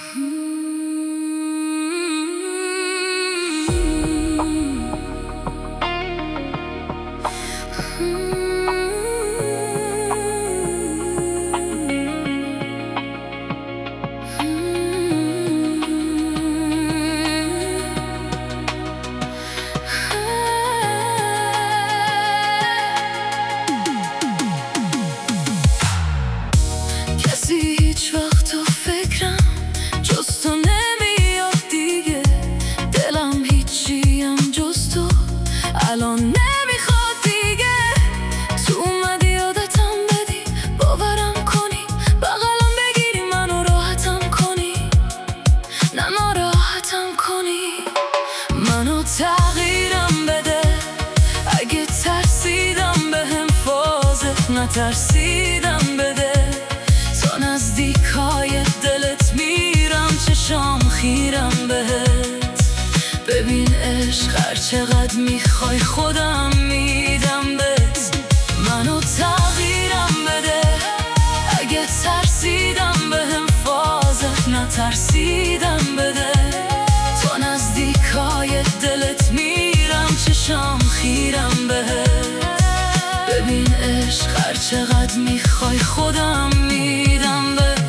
کسی هیچ وقت تو فکرم جز تو نمیاد دیگه، دلم هیچیم جز تو الان نمیخواد دیگه. تو اومدی یادتم بدی، باورم کنی، بغلم بگیری منو راحتم کنی، نه ناراحتم کنی. منو تغییرم بده، اگه ترسیدم بهم فازت نترسیدم بده. تا نزدیکای دلت میرم، چشام خیرم بهت. ببین عشق هر چقدر میخوای خودم میدم بهت. منو تغییرم بده، اگه ترسیدم بهم فازت نترسیدم بده. تا نزدیکای دلت میرم، چشام خیرم بهت. ببین عشق هر چقدر میخوای خودم میدم بهت.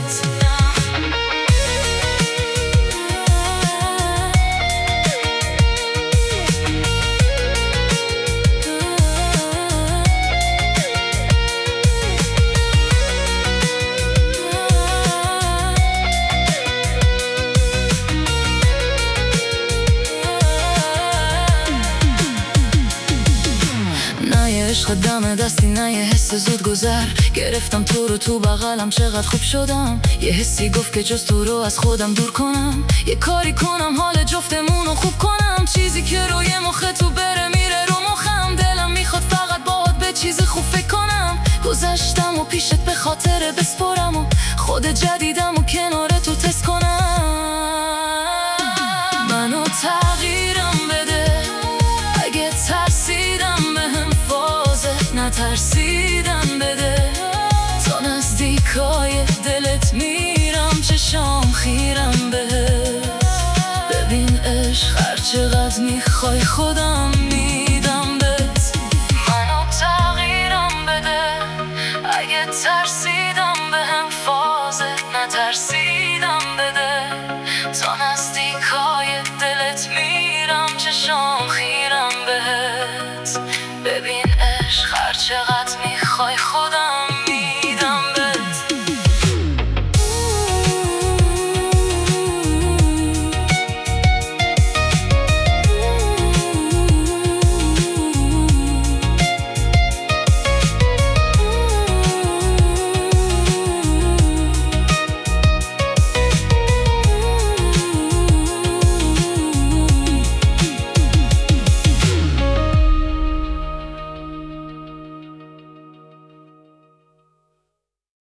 نه یه عشق دم دستی، نه یه حس زود گذر. گرفتم تو رو تو بغلم، چقدر خوب شدم. یه حسی گفت که جز تو رو از خودم دور کنم. یه کاری کنم حال جفتمون رو خوب کنم. چیزی که روی مخ تو بره میره رو مخم. دلم میخواد فقط باهات به چیز خوب فکر کنم. گذشتم و پیشت به خاطر بسپرم و خود جدیدم و کنار تو تست کنم. منو تغییرم بده، اگه ترسیدم بهم فازت نترسیدم بده. تا نزدیکای دلت میرم، چشام خیرم بهت. ببین عشق هر چقدر میخوای خودم میدم.